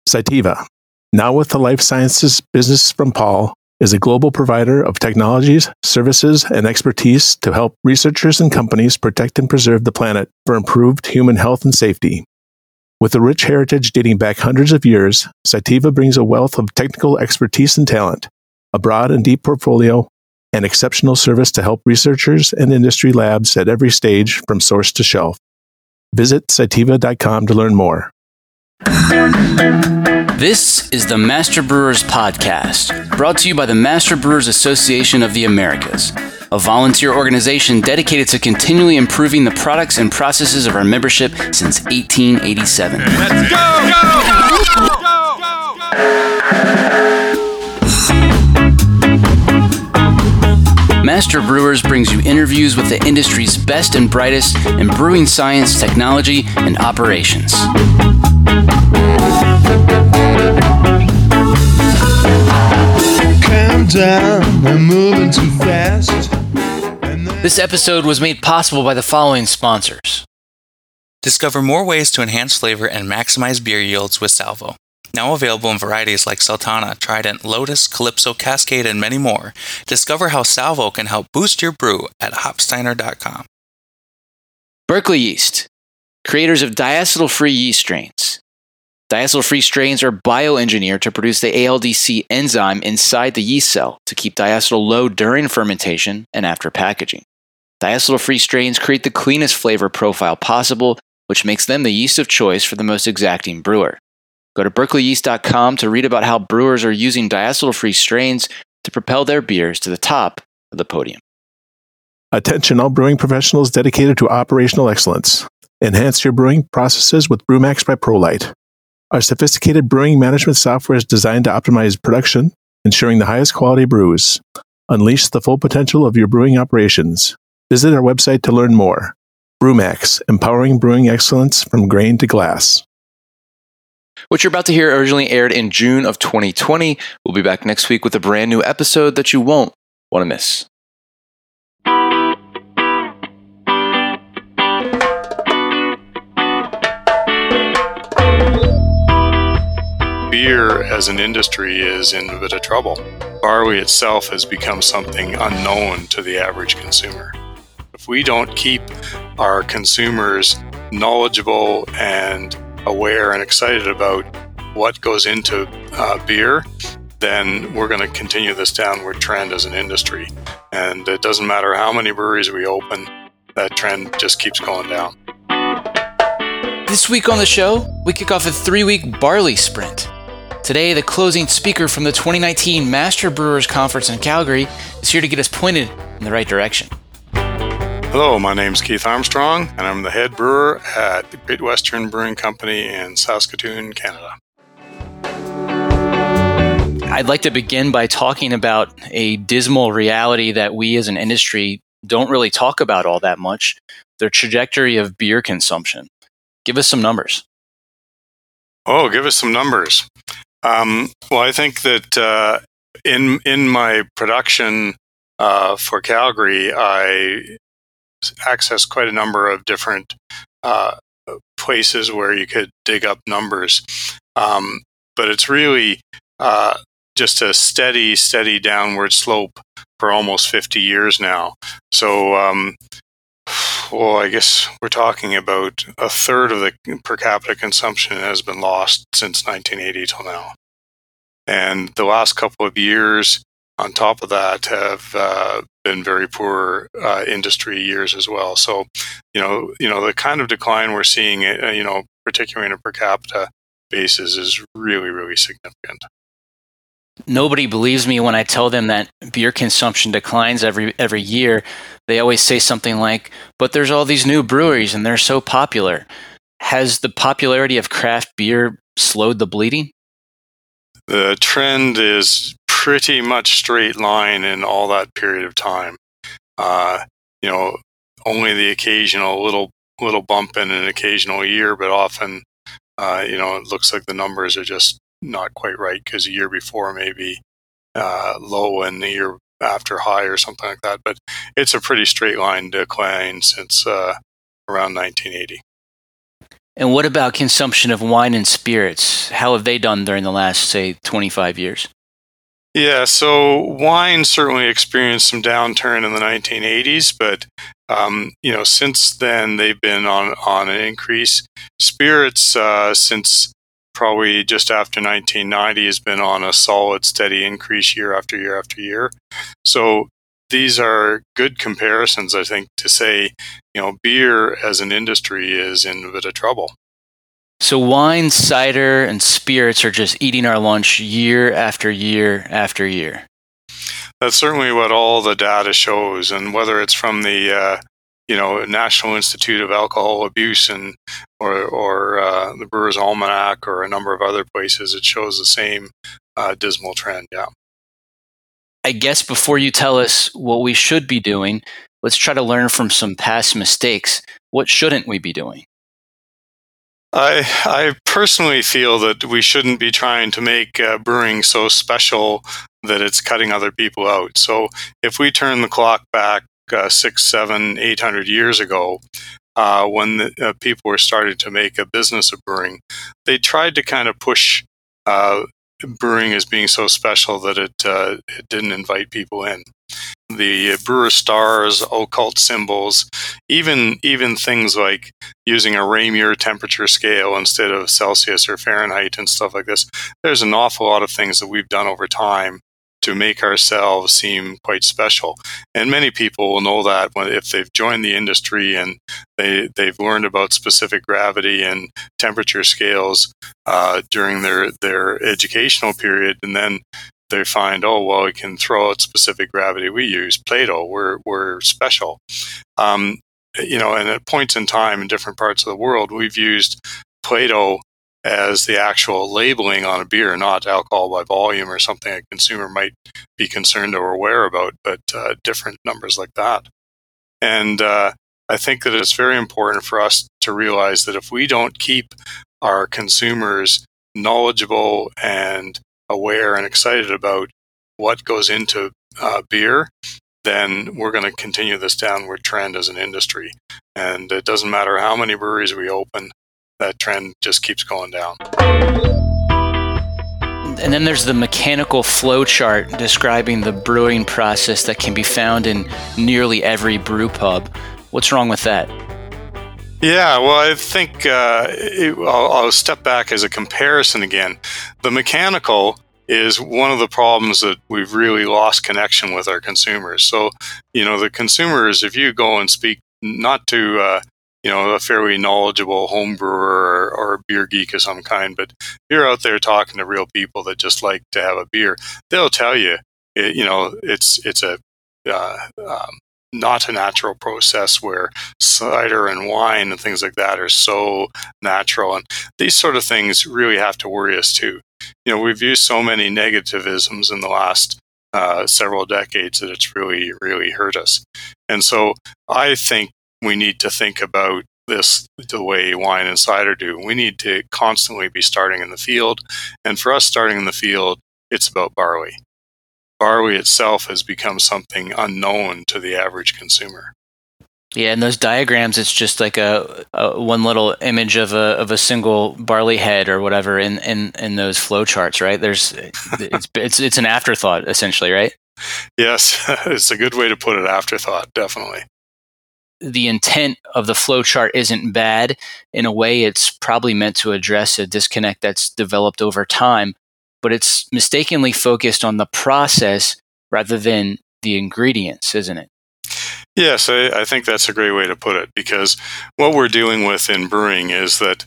Cytiva, now with the life sciences business from Paul, is a global provider of technologies, services, and expertise to help researchers and companies protect and preserve the planet for improved human health and safety. With a rich heritage dating back hundreds of years, Cytiva brings a wealth of technical expertise and talent, a broad and deep portfolio, and exceptional service to help researchers and industry labs at every stage from source to shelf. Visit Cytiva.com to learn more. This is the Master Brewers Podcast, brought to you by the Master Brewers Association of the Americas, a volunteer organization dedicated to continually improving the products and processes of our membership since 1887. Let's go! Master Brewers brings you interviews with the industry's best and brightest in brewing science, technology, and operations. Calm down, I'm moving too fast. This episode was made possible by the following sponsors. Discover more ways to enhance flavor and maximize beer yields with Salvo. Now available in varieties like Sultana, Trident, Lotus, Calypso, Cascade, and many more. Discover how Salvo can help boost your brew at hopsteiner.com. Berkeley Yeast, creators of diacetyl-free yeast strains. Diacetyl-free strains are bioengineered to produce the ALDC enzyme inside the yeast cell to keep diacetyl low during fermentation and after packaging. Diacetyl-free strains create the cleanest flavor profile possible, which makes them the yeast of choice for the most exacting brewer. Go to berkeleyyeast.com to read about how brewers are using diacetyl-free strains to propel their beers to the top of the podium. Attention all brewing professionals dedicated to operational excellence. Enhance your brewing processes with BrewMax by ProLite. Our sophisticated brewing management software is designed to optimize production, ensuring the highest quality brews. Unleash the full potential of your brewing operations. Visit our website to learn more. BrewMax, empowering brewing excellence from grain to glass. What you're about to hear originally aired in June of 2020. We'll be back next week with a brand new episode that you won't want to miss. Beer as an industry is in a bit of trouble. Barley itself has become something unknown to the average consumer. If we don't keep our consumers knowledgeable and aware and excited about what goes into beer, then we're going to continue this downward trend as an industry. And it doesn't matter how many breweries we open, that trend just keeps going down. This week on the show, we kick off a 3-week barley sprint. Today, the closing speaker from the 2019 Master Brewers Conference in Calgary is here to get us pointed in the right direction. Hello, my name's Keith Armstrong, and I'm the head brewer at the Great Western Brewing Company in Saskatoon, Canada. I'd like to begin by talking about a dismal reality that we as an industry don't really talk about all that much, the trajectory of beer consumption. Give us some numbers. Oh, give us some numbers. Well, I think that in my production for Calgary, I access quite a number of different places where you could dig up numbers. But it's really just a steady downward slope for almost 50 years now. So, well, I guess we're talking about a third of the per capita consumption has been lost since 1980 till now. And the last couple of years on top of that have been very poor industry years as well. So, you know, the kind of decline we're seeing, particularly in a per capita basis, is really, really significant. Nobody believes me when I tell them that beer consumption declines every year. They always say something like, but there's all these new breweries and they're so popular. Has the popularity of craft beer slowed the bleeding? The trend is pretty much straight line in all that period of time. Only the occasional little bump in an occasional year, but often, it looks like the numbers are just not quite right because the year before may be low and the year after high or something like that. But it's a pretty straight line decline since around 1980. And what about consumption of wine and spirits? How have they done during the last, say, 25 years? Yeah, so wine certainly experienced some downturn in the 1980s, but since then they've been on an increase. Spirits since probably just after 1990 has been on a solid, steady increase year after year after year. So these are good comparisons, I think, to say, beer as an industry is in a bit of trouble. So wine, cider, and spirits are just eating our lunch year after year after year. That's certainly what all the data shows, and whether it's from the National Institute of Alcohol Abuse or the Brewers Almanac or a number of other places, it shows the same dismal trend. Yeah. I guess before you tell us what we should be doing, let's try to learn from some past mistakes. What shouldn't we be doing? I personally feel that we shouldn't be trying to make brewing so special that it's cutting other people out. So if we turn the clock back 600, 700, 800 years ago, when the people were starting to make a business of brewing, they tried to kind of push brewing as being so special that it didn't invite people in. The brewer stars, occult symbols, even things like using a Ramier temperature scale instead of Celsius or Fahrenheit and stuff like this. There's an awful lot of things that we've done over time to make ourselves seem quite special. And many people will know that if they've joined the industry and they've learned about specific gravity and temperature scales during their educational period, and then they find, oh, well, we can throw out specific gravity. We use Plato. We're special. And at points in time in different parts of the world, we've used Plato as the actual labeling on a beer, not alcohol by volume or something a consumer might be concerned or aware about, but different numbers like that. And I think that it's very important for us to realize that if we don't keep our consumers knowledgeable and aware and excited about what goes into beer, then we're going to continue this downward trend as an industry. And it doesn't matter how many breweries we open, that trend just keeps going down. And then there's the mechanical flow chart describing the brewing process that can be found in nearly every brew pub. What's wrong with that? Yeah, well, I think I'll step back as a comparison again. The mechanical is one of the problems that we've really lost connection with our consumers. So, the consumers, if you go and speak not to, a fairly knowledgeable home brewer or a beer geek of some kind, but you're out there talking to real people that just like to have a beer, they'll tell you, it's a not a natural process where cider and wine and things like that are so natural. And these sort of things really have to worry us too. We've used so many negativisms in the last several decades that it's really, really hurt us. And so I think we need to think about this the way wine and cider do. We need to constantly be starting in the field. And for us starting in the field, it's about barley. Barley itself has become something unknown to the average consumer. Yeah, in those diagrams, it's just like a one little image of a single barley head or whatever in those flow charts, right? It's an afterthought essentially, right? Yes, it's a good way to put it. Afterthought, definitely. The intent of the flow chart isn't bad. In a way, it's probably meant to address a disconnect that's developed over time, but it's mistakenly focused on the process rather than the ingredients, isn't it? Yes, I think that's a great way to put it, because what we're dealing with in brewing is that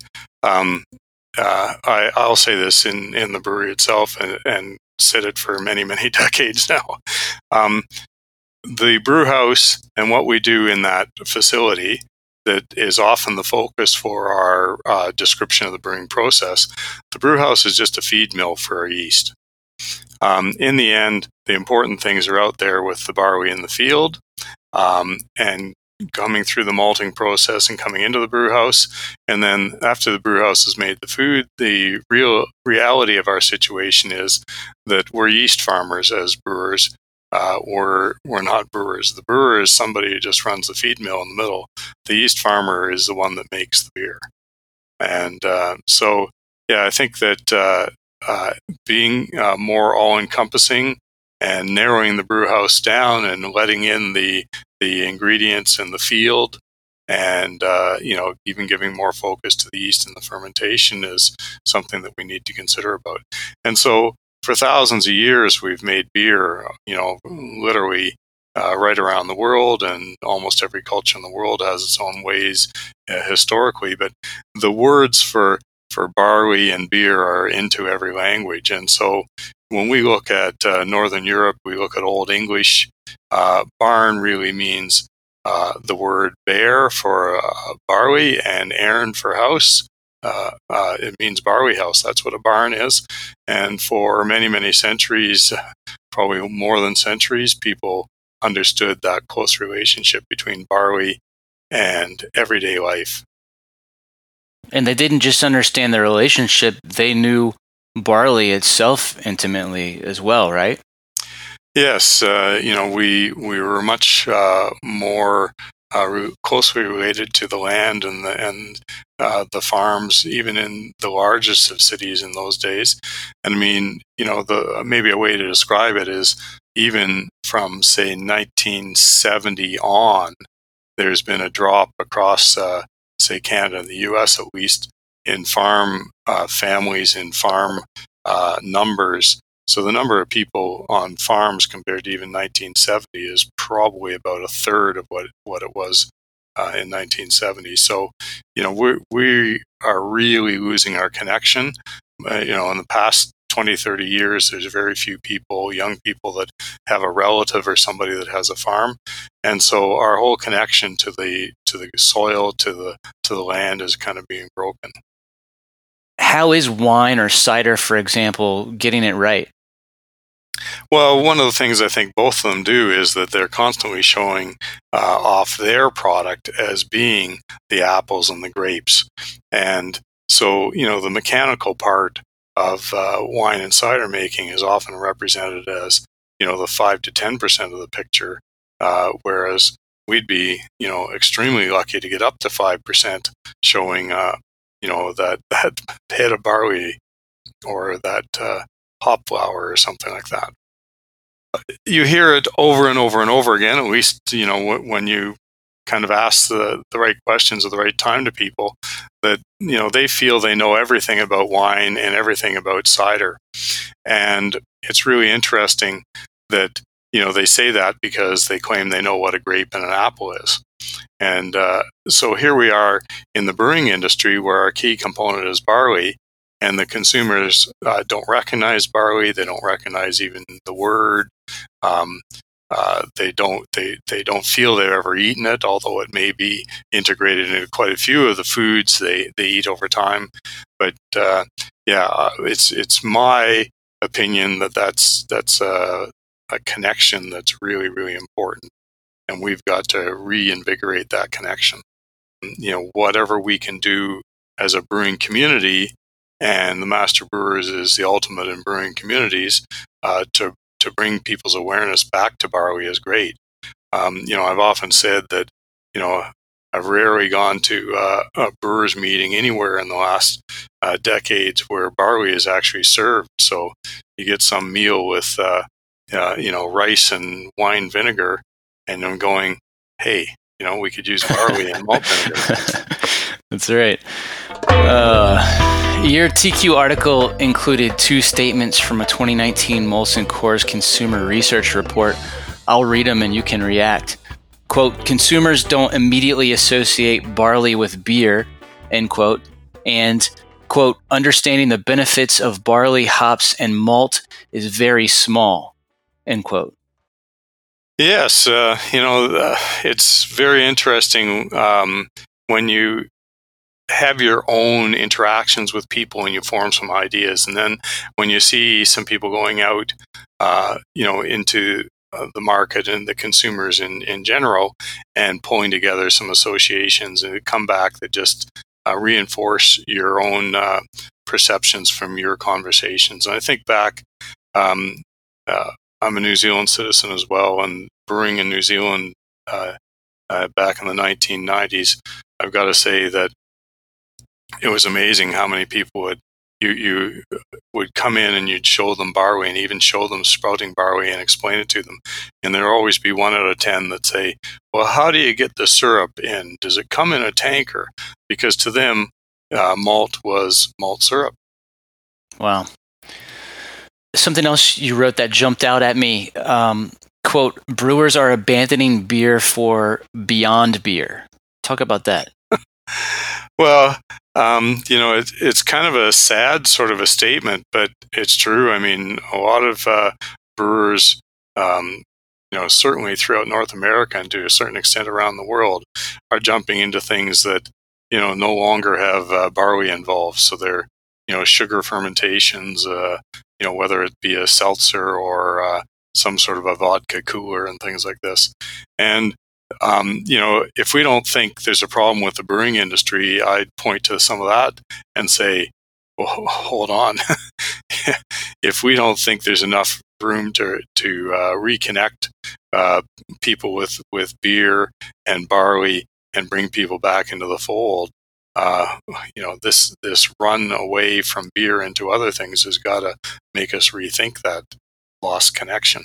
I'll say this in the brewery itself and said it for many, many decades now. The brew house and what we do in that facility that is often the focus for our description of the brewing process. The brew house is just a feed mill for our yeast. In the end, the important things are out there with the barley in the field and coming through the malting process and coming into the brew house. And then after the brew house has made the food, the real reality of our situation is that we're yeast farmers as brewers. We're not brewers. The brewer is somebody who just runs the feed mill in the middle. The yeast farmer is the one that makes the beer. And so, yeah, I think that being more all-encompassing and narrowing the brew house down and letting in the ingredients in the field, and even giving more focus to the yeast and the fermentation is something that we need to consider about. And so, for thousands of years, we've made beer, literally right around the world, and almost every culture in the world has its own ways historically. But the words for barley and beer are into every language. And so when we look at Northern Europe, we look at Old English, barn really means the word bear for barley and airn for house. It means barley house. That's what a barn is. And for many, many centuries, probably more than centuries, people understood that close relationship between barley and everyday life. And they didn't just understand the relationship, they knew barley itself intimately as well, right? Yes, we were much more closely related to the land and the farms, even in the largest of cities in those days. And I mean, maybe a way to describe it is even from, say, 1970 on, there's been a drop across, say, Canada and the U.S. at least, in farm families, in farm numbers. So the number of people on farms compared to even 1970 is probably about a third of what it was in 1970. So, we are really losing our connection. In the past 20, 30 years, there's very few people, young people, that have a relative or somebody that has a farm. And so our whole connection to the soil, to the land is kind of being broken. How is wine or cider, for example, getting it right? Well, one of the things I think both of them do is that they're constantly showing off their product as being the apples and the grapes. And so, the mechanical part of wine and cider making is often represented as, the 5 to 10% of the picture, whereas we'd be, extremely lucky to get up to 5% showing, that head of barley or that hop flower or something like that. You hear it over and over and over again, at least, when you kind of ask the right questions at the right time to people, that, they feel they know everything about wine and everything about cider. And it's really interesting that, they say that because they claim they know what a grape and an apple is. And so here we are in the brewing industry where our key component is barley, and the consumers don't recognize barley. They don't recognize even the word. They don't feel they've ever eaten it, although it may be integrated into quite a few of the foods they eat over time. But it's my opinion that's a connection that's really, really important, and we've got to reinvigorate that connection. Whatever we can do as a brewing community, and the Master Brewers is the ultimate in brewing communities, to bring people's awareness back to barley is great. I've often said that, I've rarely gone to a brewers meeting anywhere in the last decades where barley is actually served. So you get some meal with, rice and wine vinegar, and I'm going, hey, we could use barley and malt vinegar. That's right. Your TQ article included 2 statements from a 2019 Molson Coors consumer research report. I'll read them and you can react. Quote, consumers don't immediately associate barley with beer, end quote, and, quote, understanding the benefits of barley, hops, and malt is very small, end quote. Yes, it's very interesting when you have your own interactions with people and you form some ideas, and then when you see some people going out, into the market and the consumers in general, and pulling together some associations and come back that just reinforce your own perceptions from your conversations. And I think back, I'm a New Zealand citizen as well, and brewing in New Zealand back in the 1990s, I've got to say that it was amazing how many people you would come in and you'd show them barley and even show them sprouting barley and explain it to them. And there'd always be 1 out of 10 that say, well, how do you get the syrup in? Does it come in a tanker? Because to them, malt was malt syrup. Wow. Something else you wrote that jumped out at me, quote, brewers are abandoning beer for beyond beer. Talk about that. Well, it's kind of a sad sort of a statement, but it's true. I mean, a lot of brewers, certainly throughout North America and to a certain extent around the world, are jumping into things that, no longer have barley involved. So they're, sugar fermentations, whether it be a seltzer or some sort of a vodka cooler and things like this. And if we don't think there's a problem with the brewing industry, I'd point to some of that and say, well, hold on. If we don't think there's enough room to reconnect people with beer and barley and bring people back into the fold, this run away from beer into other things has got to make us rethink that lost connection.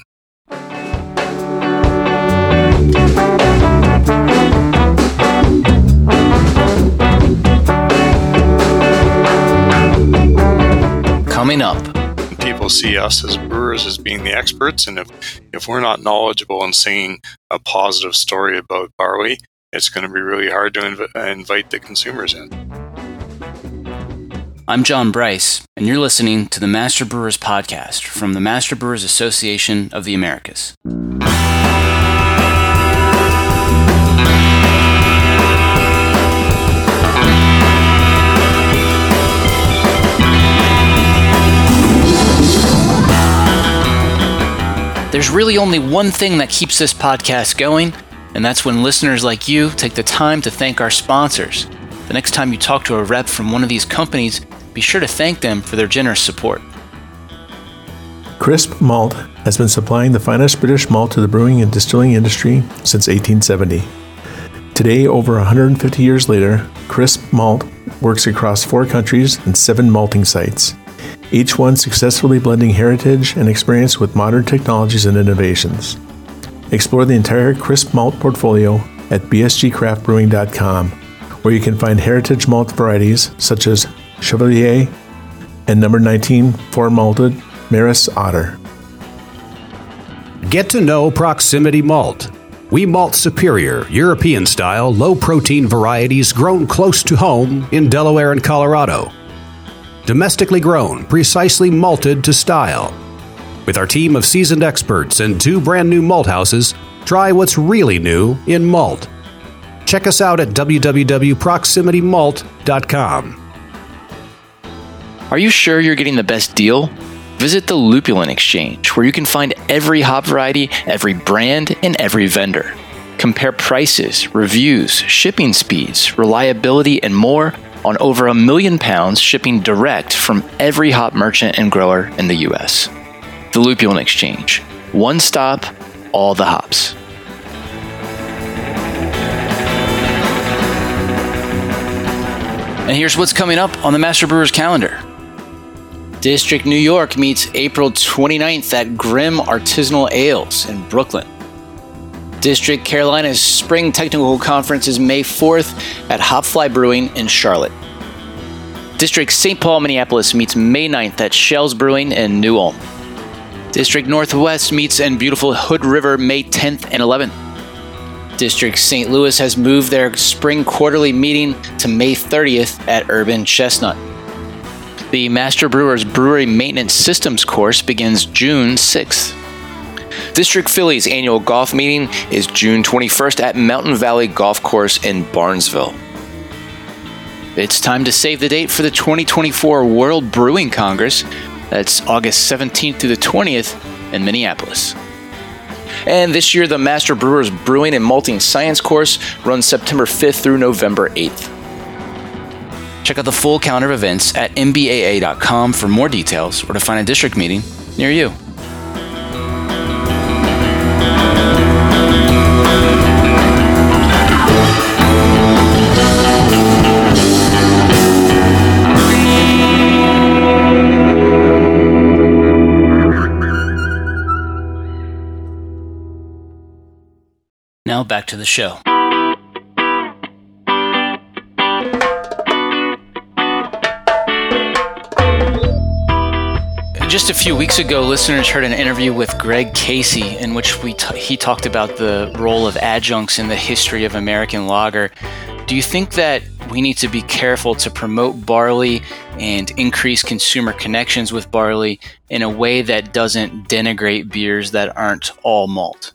Coming up, people see us as brewers as being the experts, and if we're not knowledgeable and singing a positive story about barley, it's going to be really hard to invite the consumers in. I'm John Bryce, and you're listening to the Master Brewers Podcast from the Master Brewers Association of the Americas. There's really only one thing that keeps this podcast going, and that's when listeners like you take the time to thank our sponsors. The next time you talk to a rep from one of these companies, be sure to thank them for their generous support. Crisp Malt has been supplying the finest British malt to the brewing and distilling industry since 1870. Today, over 150 years later, Crisp Malt works across 4 countries and 7 malting sites, each one successfully blending heritage and experience with modern technologies and innovations. Explore the entire Crisp Malt portfolio at bsgcraftbrewing.com, where you can find heritage malt varieties such as Chevalier and number 19 4-malted Maris Otter. Get to know Proximity Malt. We malt superior, European-style, low-protein varieties grown close to home in Delaware and Colorado. Domestically grown, precisely malted to style. With our team of seasoned experts and 2 brand new malt houses, try what's really new in malt. Check us out at www.proximitymalt.com. Are you sure you're getting the best deal? Visit the Lupulin Exchange, where you can find every hop variety, every brand, and every vendor. Compare prices, reviews, shipping speeds, reliability, and more on over 1 million pounds shipping direct from every hop merchant and grower in the U.S. The Lupulin Exchange. One stop, all the hops. And here's what's coming up on the Master Brewers calendar. District New York meets April 29th at Grimm Artisanal Ales in Brooklyn. District Carolina's Spring Technical Conference is May 4th at Hopfly Brewing in Charlotte. District St. Paul, Minneapolis meets May 9th at Shell's Brewing in New Ulm. District Northwest meets in beautiful Hood River May 10th and 11th. District St. Louis has moved their spring quarterly meeting to May 30th at Urban Chestnut. The Master Brewers Brewery Maintenance Systems course begins June 6th. District Philly's annual golf meeting is June 21st at Mountain Valley Golf Course in Barnesville. It's time to save the date for the 2024 World Brewing Congress. That's August 17th through the 20th in Minneapolis. And this year, the Master Brewers Brewing and Malting Science course runs September 5th through November 8th. Check out the full calendar of events at mbaa.com for more details or to find a district meeting near you. now back to the show. Just a few weeks ago, listeners heard an interview with Greg Casey in which he talked about the role of adjuncts in the history of American lager. Do you think that we need to be careful to promote barley and increase consumer connections with barley in a way that doesn't denigrate beers that aren't all malt?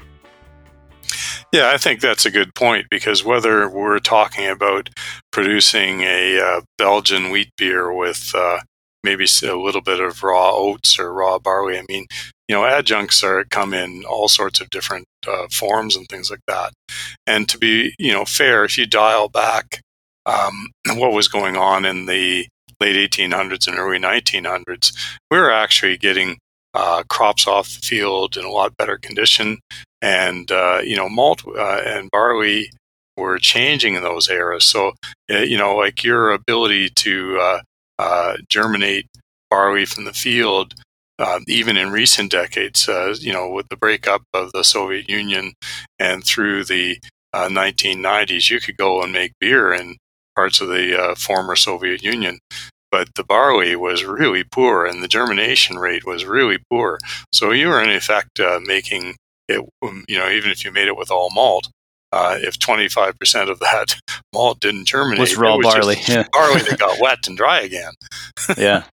Yeah, I think that's a good point, because whether we're talking about producing a Belgian wheat beer with maybe a little bit of raw oats or raw barley, I mean, adjuncts come in all sorts of different forms and things like that. And to be, fair, if you dial back what was going on in the late 1800s and early 1900s, we were actually getting crops off the field in a lot better condition. And, malt and barley were changing in those eras. So, like your ability to germinate barley from the field, even in recent decades, with the breakup of the Soviet Union and through the 1990s, you could go and make beer in parts of the former Soviet Union. But the barley was really poor and the germination rate was really poor. So you were in effect making it, even if you made it with all malt, if 25% of that malt didn't germinate, was raw barley. Barley that got wet and dry again. Yeah.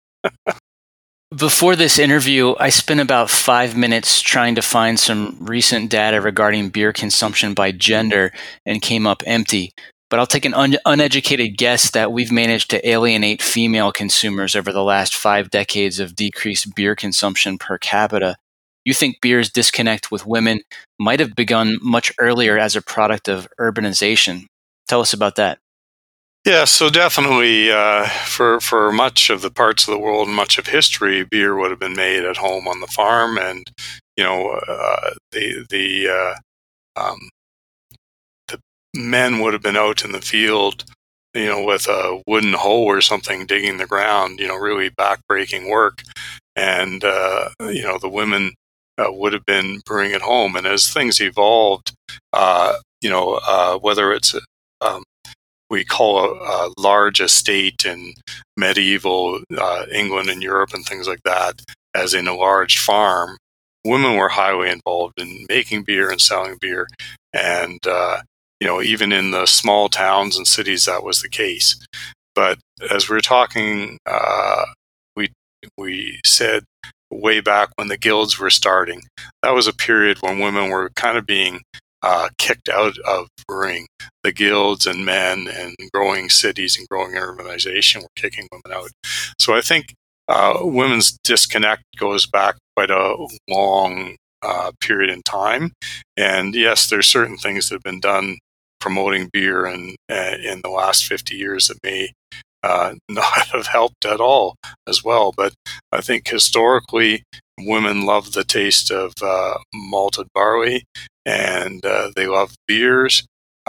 Before this interview, I spent about 5 minutes trying to find some recent data regarding beer consumption by gender and came up empty. But I'll take an uneducated guess that we've managed to alienate female consumers over the last 5 decades of decreased beer consumption per capita. You think beer's disconnect with women might have begun much earlier as a product of urbanization. Tell us about that. Yeah, so definitely for much of the parts of the world and much of history, beer would have been made at home on the farm, and the men would have been out in the field, with a wooden hoe or something, digging the ground, really backbreaking work, and the women would have been brewing at home. And as things evolved, whether it's we call a large estate in medieval England and Europe and things like that, as in a large farm, women were highly involved in making beer and selling beer. And, even in the small towns and cities, that was the case. But as we're talking, we said way back when the guilds were starting, that was a period when women were kind of being kicked out of brewing. The guilds and men and growing cities and growing urbanization were kicking women out. So I think women's disconnect goes back quite a long period in time. And yes, there's certain things that have been done promoting beer in the last 50 years that may not have helped at all as well. But I think historically, women love the taste of malted barley, and they love beers.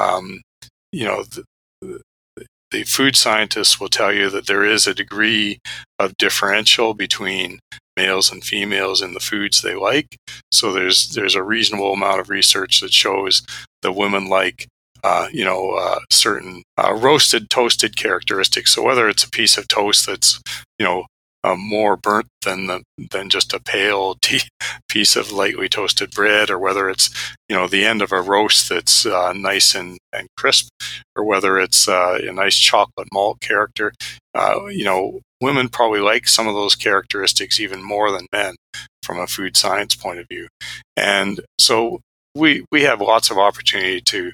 The food scientists will tell you that there is a degree of differential between males and females in the foods they like. So there's a reasonable amount of research that shows that women like certain roasted, toasted characteristics. So whether it's a piece of toast that's more burnt than just a pale piece of lightly toasted bread, or whether it's the end of a roast that's nice and crisp, or whether it's a nice chocolate malt character, women probably like some of those characteristics even more than men from a food science point of view. And so we have lots of opportunity to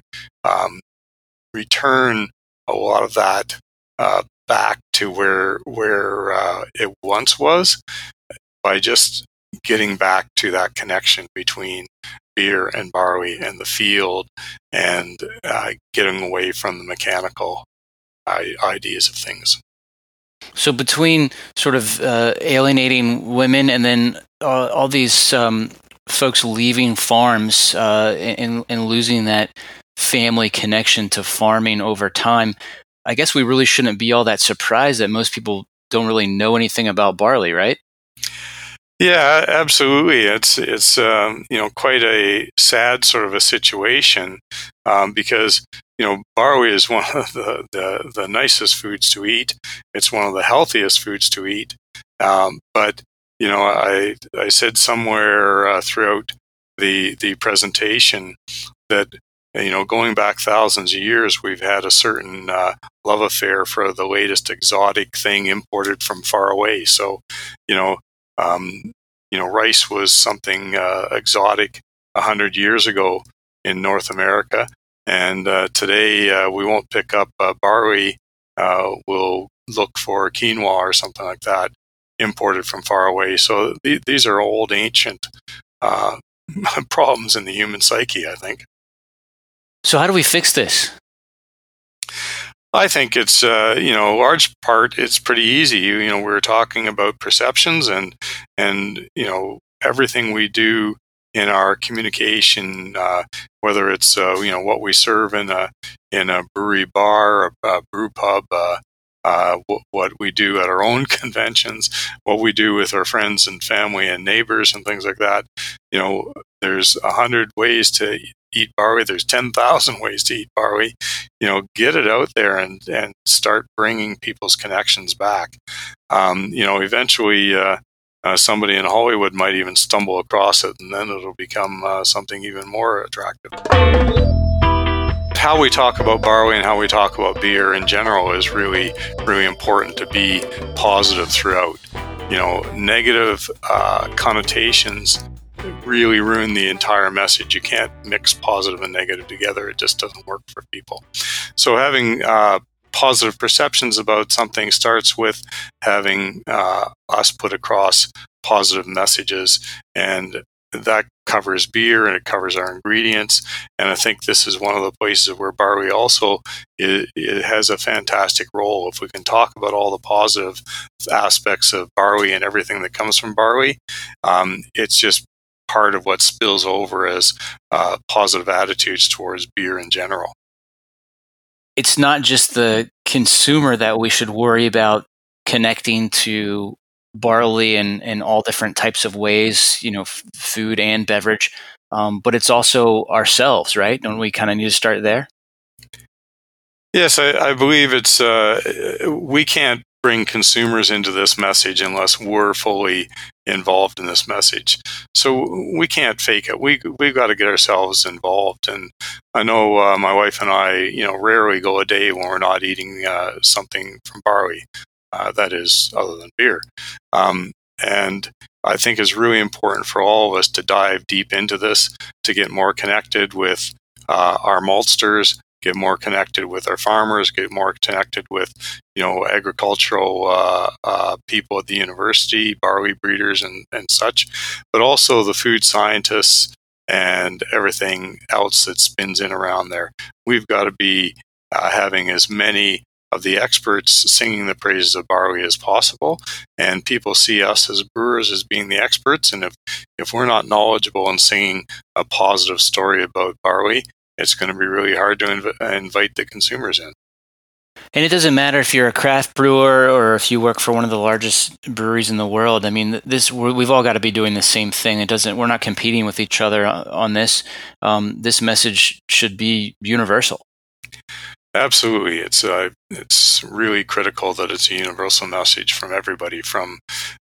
return a lot of that back to where it once was, by just getting back to that connection between beer and barley and the field, and getting away from the mechanical ideas of things. So between sort of alienating women and then all these folks leaving farms and losing that family connection to farming over time, I guess we really shouldn't be all that surprised that most people don't really know anything about barley, right? Yeah, absolutely. It's quite a sad sort of a situation, because barley is one of the nicest foods to eat. It's one of the healthiest foods to eat. But I said somewhere throughout the presentation that going back thousands of years, we've had a certain love affair for the latest exotic thing imported from far away. So rice was something exotic 100 years ago in North America, and today we won't pick up barley. We'll look for quinoa or something like that imported from far away. So these are old, ancient problems in the human psyche, I think. So how do we fix this? I think it's, large part, it's pretty easy. We're talking about perceptions and everything we do in our communication, whether it's, what we serve in a brewery bar, a brew pub, what we do at our own conventions, what we do with our friends and family and neighbors and things like that. There's 100 ways to eat barley. There's 10,000 ways to eat barley. Get it out there and start bringing people's connections back. Eventually, somebody in Hollywood might even stumble across it, and then it'll become something even more attractive. How we talk about barley and how we talk about beer in general is really, really important to be positive throughout. Negative connotations really ruin the entire message. You can't mix positive and negative together. It just doesn't work for people. So having positive perceptions about something starts with having us put across positive messages, and that covers beer and it covers our ingredients. And I think this is one of the places where barley also it has a fantastic role. If we can talk about all the positive aspects of barley and everything that comes from barley, it's just part of what spills over as positive attitudes towards beer in general. It's not just the consumer that we should worry about connecting to barley in all different types of ways, food and beverage, but it's also ourselves, right? Don't we kind of need to start there? Yes, I believe it's we can't bring consumers into this message unless we're fully involved in this message. So we can't fake it. We've got to get ourselves involved. And I know my wife and I, rarely go a day when we're not eating something from barley. That is, other than beer. And I think it's really important for all of us to dive deep into this, to get more connected with our maltsters, get more connected with our farmers, get more connected with, agricultural people at the university, barley breeders and such, but also the food scientists and everything else that spins in around there. We've got to be having as many of the experts singing the praises of barley as possible, and people see us as brewers as being the experts. And if we're not knowledgeable and singing a positive story about barley, it's going to be really hard to invite the consumers in. And it doesn't matter if you're a craft brewer or if you work for one of the largest breweries in the world. I mean, we've all got to be doing the same thing. We're not competing with each other on this. This message should be universal. Absolutely. It's really critical that it's a universal message from everybody, from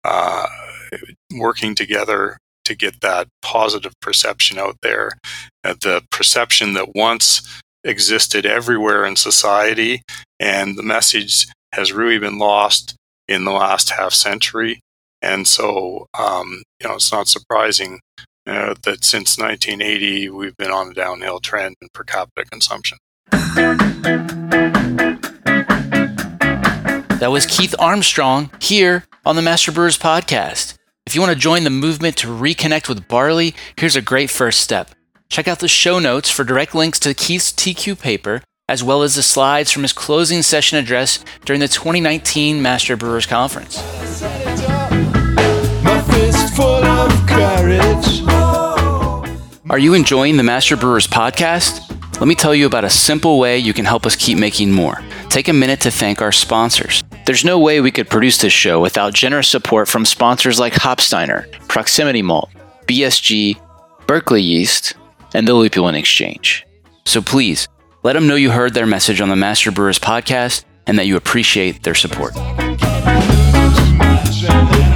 working together to get that positive perception out there. The perception that once existed everywhere in society, and the message has really been lost in the last half century. And so, it's not surprising that since 1980, we've been on a downhill trend in per capita consumption. That was Keith Armstrong here on the Master Brewers Podcast. If you want to join the movement to reconnect with barley, here's a great first step. Check out the show notes for direct links to Keith's TQ paper, as well as the slides from his closing session address during the 2019 Master Brewers Conference. My fist full of courage. Are you enjoying the Master Brewers Podcast? Let me tell you about a simple way you can help us keep making more. Take a minute to thank our sponsors. There's no way we could produce this show without generous support from sponsors like Hopsteiner, Proximity Malt, BSG, Berkeley Yeast, and the Loopy One Exchange. So please, let them know you heard their message on the Master Brewers podcast and that you appreciate their support.